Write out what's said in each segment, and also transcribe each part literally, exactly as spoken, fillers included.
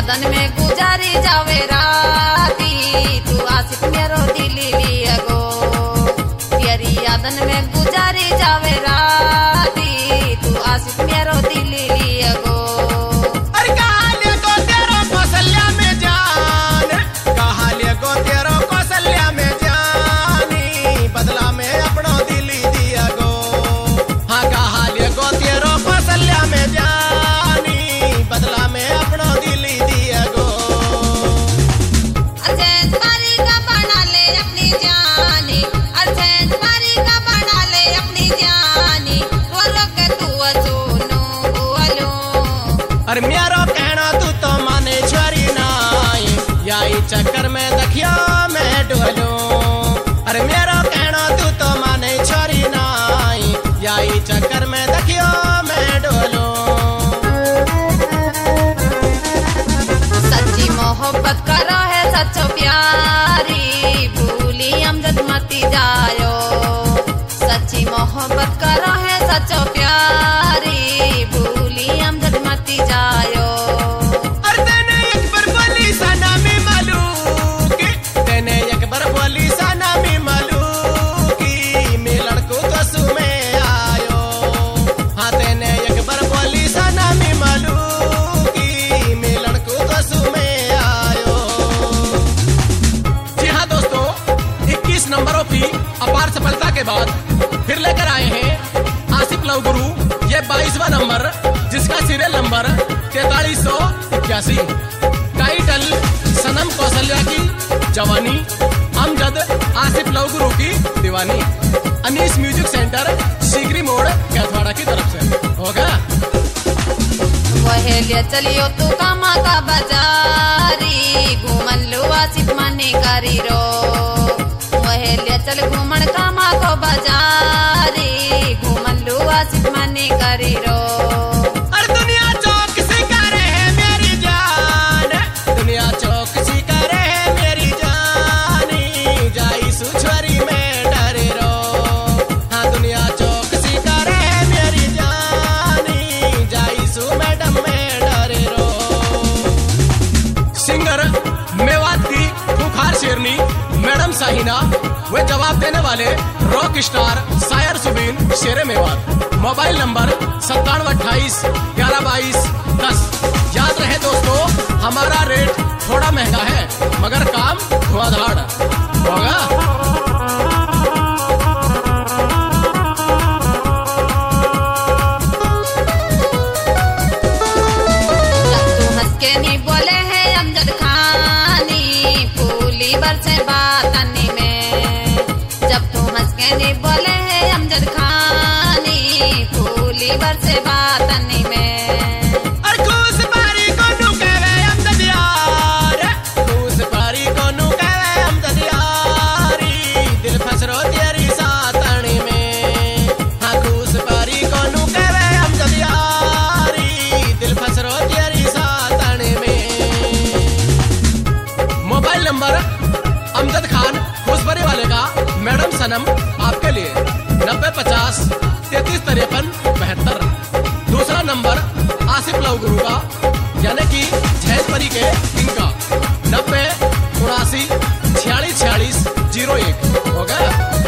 यादन में गुजारी जावे राती तू आसिफ मेरो दिली लिया गो तेरी यादन में गुजारी जावे राती तू आसिफ मेरो दिली लिया गो अरे कहाँ ले गो तेरो कौशल्या में जान कहाँ ले गो तेरो कौशल्या में जानी बदला में अपनो दिली दिया गो हाँ कहाँ ले गो तेरो कौशल्या में जानी बदला में अपनो दिली दिया गो अर्जेंट मारी का बना ले अपनी जानी अर्जेंट मारी का बना ले अपनी जानी बोलो के तू सुनो बोलो अरे मेरो कहना तू तो माने छोरी नाई यही चक्कर में दखिया मैं डोलूं अरे मेरो कहना तू तो माने छोरी नाई यही चक्कर में दखिया मैं डोलूं सच्ची मोहब्बत करो है सच्चो प्यारी भूली अमजद मती जायो सच्ची मोहब्बत करो है सच्चो प्यारी भूली अमजद मती जायो अरे तेने एक बार बोली सना में मालूकी तेने एक बार बोली सना में मालूकी मैं लड़को तो सुमे आयो हाँ तेने एक बार बोली सना में मालूकी मैं लड़को तो सुमे आयो जी हाँ दोस्तों इक्कीस नंबरों की अपार सफलता के बाद फिर लेकर आए हैं आसिफ लव गुरु ये बाईसवां नंबर जिसका सीरियल नंबर तैतालीस सौ इक्यासी टाइटल सनम कौशल्या की जवानी अमजद आसिफ लव गुरु की दीवानी अनीस म्यूजिक सेंटर सीगरी मोड़ कैथवाड़ा की तरफ से होगा वहेलिया चलियो तू कामा का बाजारी घूमन लो आसिफ माने करी रो वहेलिया चल घूमन कामा को बाजारी घूमन लो आसिफ माने करी रो अरे दुनिया चौक सी करे है मेरी जान दुनिया चौक सी करे है मेरी जानी जाई सुछरी में डरे रो हाँ दुनिया चौक सी करे है मेरी जानी जाई सु मैडम में डरे रो सिंगर मेवात की खूंखार शेरनी मैडम साहिना वे जवाब देने वाले रॉक स्टार शायर सुबीन शेरे मेवात मोबाइल नंबर सत्तानवे अट्ठाईस ग्यारह बाईस दस याद रहे दोस्तों हमारा रेट थोड़ा महंगा है मगर काम धुआंधार होगा के नहीं बोले है अमजद खानी फूली बरसे बातनी में जब तू हंस के नहीं बोले है अमजद खानी फूली बरसे बातनी में और खूस पारी को नु कहवे अमजद यार खूस पारी को नु कहवे अमजद यारी दिल फसरो तेरी सातनी में हाँ खूस पारी को नु कहवे अमजद यारी दिल फसरो तेरी सातनी में मोबाइल नंबर अमजद खान खुशबरी वाले का मैडम सनम आपके लिए नब्बे पचास तैतीस तिरपन बहत्तर दूसरा नंबर आसिफ लव गुरु का यानी कि जैसपरी के इनका नब्बे उनासी छियालीस छियालीस जीरो एक होगा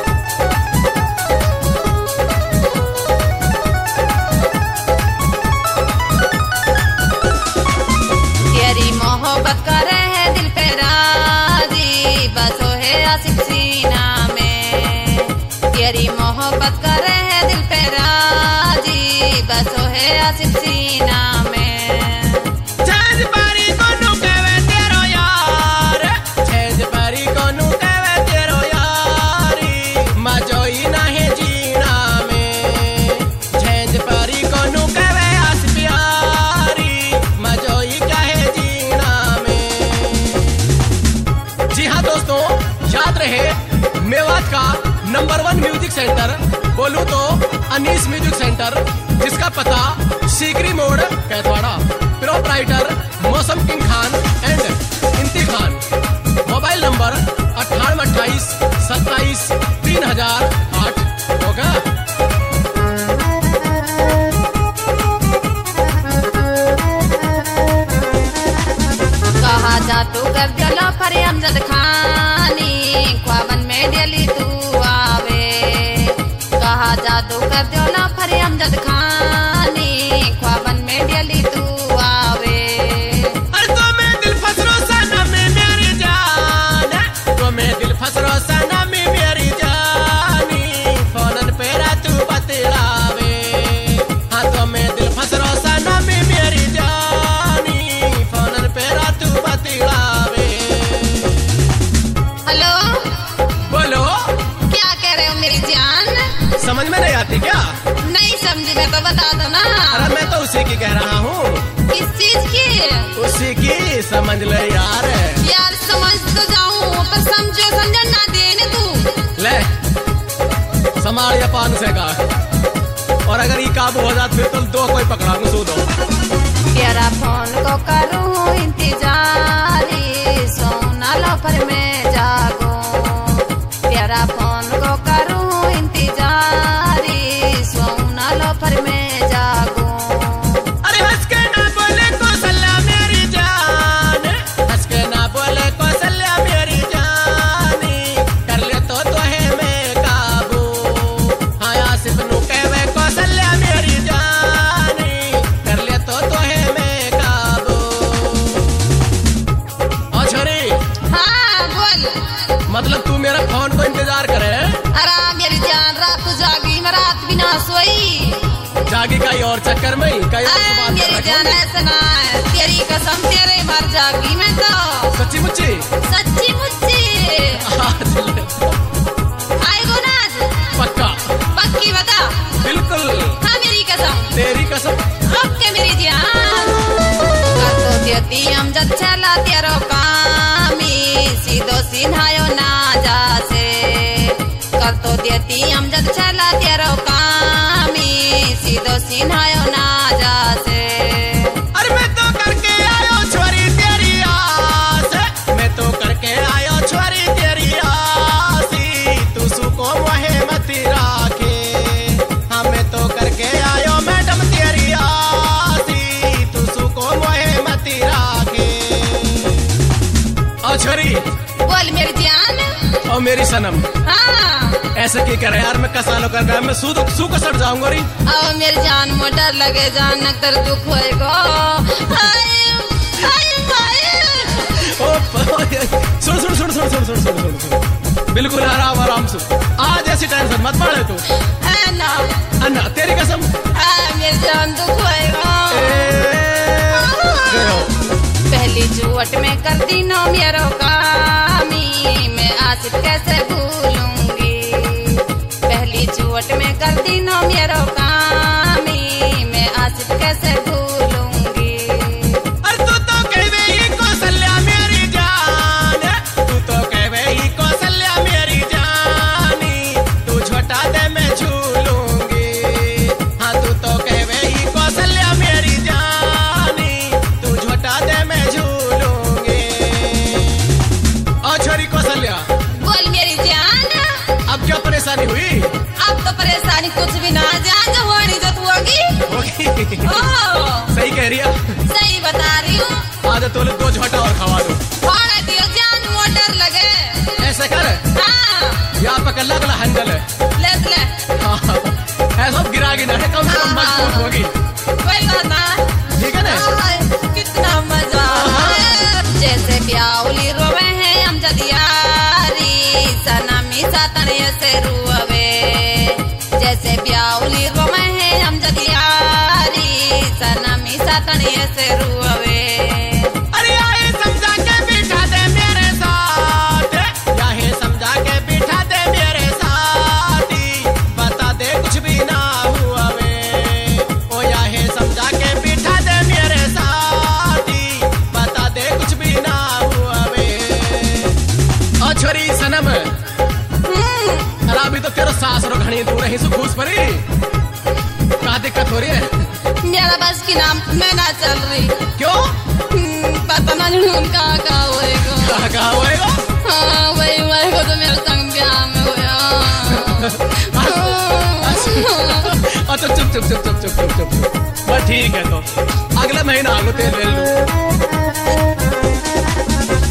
तेरी मोहब्बत करे है दिल पे राजी बसो है आसिफ सीना में तेरी मोहब्बत करे है दिल पे राजी बसो है आसिफ सीना में छेज पारी को नु कहवे तेरो यार छेज पारी को नु कहवे तेरो यारी मजोई नाही जीना में छेज पारी को नु कहवे आसिफ यारी मजोई काहे जीना में जी हाँ दोस्तों याद रहे मेवात का नंबर वन म्यूजिक सेंटर बोलूं तो अनीस म्यूजिक सेंटर जिसका पता सीकरी मोड़ Kaithwada proprietor Mausam King Khan and Inti Khan mobile number अट्ठानवे अट्ठाईस सत्ताईस तीन हजार आठ होगा जादू कर दियो फरे अमजद खानी ख्वाबन में डेली तू आवे कहा जादू कर दियो फरे अमजद खानी ख्वाबन में डेली तू आवे अरे तो मैं दिल फसरो सनम मेरी जान तो मैं दिल फसरो सनम मेरी जानी फोनन पे तू बतलावे हाँ तो मैं दिल फसरो सनम मेरी जानी फोनन पे तू बतलावे हेलो बोलो क्या कह रहे हो मेरी जान समझ में नहीं आती क्या नहीं समझी मैं तो बता दो ना अरे मैं तो उसी की कह रहा हूँ किस चीज की उसी की समझ ले यार यार समझ तो जाऊं पर समझो समझन ना देने तू ले संभाल या पान से का और अगर ये काबू हो जात फिर तो दो कोई पकड़ा सू दो तेरा फोन को करूं इंतजारी सोना लो पर मैं जागो तेरा फोन को करूं इंतजारी सोना लो पर मैं जागो अरे हंस के ना बोले कौशल्या मेरी जान हंस के ना बोले कौशल्या मेरी जानी कर ले तो तो है मैं काबू हाँ आसिफ नु कहवे कौशल्या मेरी जानी कर ले तो तो है मैं काबू ओ छोरी हाँ बोल मतलब तू मेरा फोन को इंतजार करे अरे मेरी जान रात को जागी मैं रात भी ना सोई जागी कई और चक्कर में ही कई और अरे बात कर मेरी रखी जान होगी। ऐसा ना है तेरी कसम तेरे मर जागी मैं तो सच्ची मुच्ची सच्ची मुच्ची आज ले तो। आएगो ना आज पक्का पक्की बता बिल्कुल हाँ मेरी कसम तेरी कसम ओके मेरी जान कर तो देती हम जब चला तेरो कामी सीधो सीधायो ना जासे कर तो देती हम जब चला तेरो कामी सीधो सीधायो ना जासे अरे मैं तो करके आयो छोरी तेरी आस मैं तो करके आयो छोरी तेरी आसी तू सुको वहे मती राखे हाँ मैं तो करके आयो मैडम तेरी आसी तू सुको वहे मती राखे ओ छोरी बोल मेरी जान ओ मेरी सनम हाँ ऐसे की करे यार मैं कसालो कर रहा मैं सू सू को सट जाऊंगा री आओ मेरी जान मोटर लगे जान नकर दुख होएगो हाय हाय हाय ओ सुन सुन सुन सुन सुन सुन सुन सुन सुन बिल्कुल आराम आराम से आज ऐसी टेंशन मत पड़े तू है ना अन्ना तेरी कसम हाय मेरी जान दुख होएगो पहली जुवट में कर दी नो मेरो कामी मैं आसिफ कैसे भूलूंगी पहली जुवट में कर दी नो मेरो कामी मैं आसिफ कैसे भूलूंगी अरे तू तो कहवे ही कौशल्या मेरी जान तू तो कहवे ही कौशल्या मेरी जानी तू छोटा दे मैं झूलूंगी हाँ तू तो कहवे ही कौशल्या मेरी जानी तू छोटा दे मैं झूलूंगी ओ छोरी कौशल्या बोल मेरी जान अब क्या परेशानी हुई अब तो परेशानी कुछ भी ना जान जो होनी जो तू होगी होगी ओ सही कह रही है सही बता रही हूँ आज तो दो झोटा और खवा दो और दियो जान मोटर लगे ऐसे कर हाँ यहाँ पे कल्ला कल्ला हैंडल है ले ले हाँ, ऐसा गिरा गिरा है कम से कम मजबूत होगी कोई बात ना ठीक है ना हाय, कितना मजा है जैसे ब्याउली रोवे हैं हम जदियारी सनमी सातन से रुवे जैसे ब्याउली रोवे हैं हम जदियारी सनमी सातन से रुवे अरे आए समझा के बिठा दे मेरे साथ चाहे समझा के बिठा दे मेरे साथ बता दे कुछ भी ना हुआ वे ओ याहे समझा के बिठा दे मेरे साथ बता दे कुछ भी ना हुआ वे ओ छोरी सनम अरे अभी तो तेरा सास रो घनी दूर रही सु खुश परी का दिक्कत हो रही है मेरा बस की नाम मैं ना चल रही क्यों हम्म, पता ना जरूर कहाँ कहाँ होएगा कहाँ कहाँ होएगा हाँ वही वही को तो मेरे संग ब्याह में हुआ अच्छा चुप चुप चुप चुप चुप चुप चुप बस ठीक है तो अगला महीना आगो तेल ले लो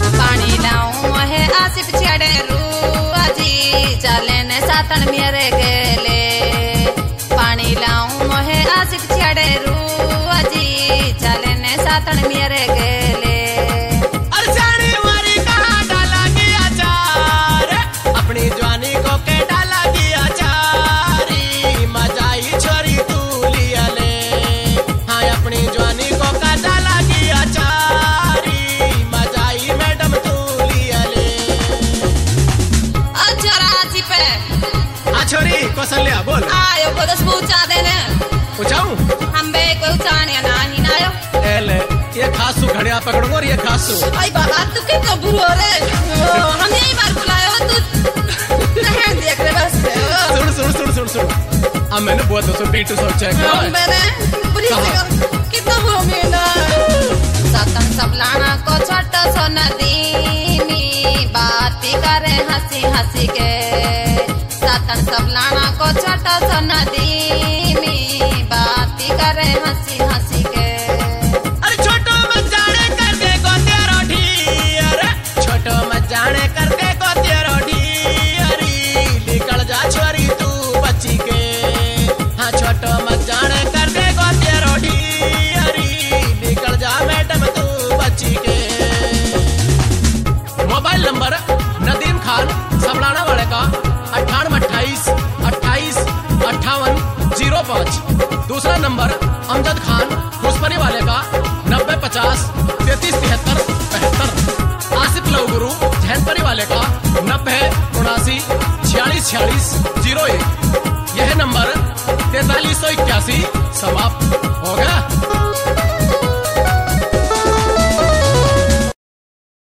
सातन मेरे गेले अरसानी वारी कहाँ डाला गया चार अपनी जवानी को के डाला गया चारी मजाई छोरी तू लिया ले हाँ अपनी जवानी को का डाला गया चारी मजाई मैडम तू लिया ले अच्छा राजी पे हाँ छोरी कौशल्या बोल आयो को दस पूछा देने पूछाऊं हम बे कोई उचाने नहीं ना आयो एले ये खासू घड़िया पकड़ूंगा और ये खासू आई बाबा तू के कबूर हो रे हम यही बार बुलायो तू नहीं देख रहे बस सुन सुन सुन सुन सुन अब मैंने बहुत दोस्तों पीटू सोचा है मैंने पूरी कितना बुरा मेरा सातन सब लाना को छोटा सो नदीनी बाती करे हंसी हंसी के सातन सब लाना को छोटा सो नदीनी बाती करे हंसी हंसी के अरे छोटो मत जाने करके को तेरो ढीर छोटो मत जाने करके को तेरो ढीरी निकल जा छोरी तू बच्ची के हाँ छोटो मत जाने करके को तेरो ढीरी निकल जा मैडम तू बच्ची के मोबाइल नंबर नदीम खान सबलाना वाले का अट्ठानवे अट्ठाईस अट्ठाईस अट्ठावन जीरो पाँच दूसरा नंबर अमजद खान घुसपरी वाले का नब्बे पचास तैतीस तिहत्तर बहत्तर आसिफ लव गुरु जैनपरी वाले का नब्बे उनासी छियालीस छियालीस जीरो एक यह नंबर तैतालीस सौ इक्यासी समाप्त हो गया।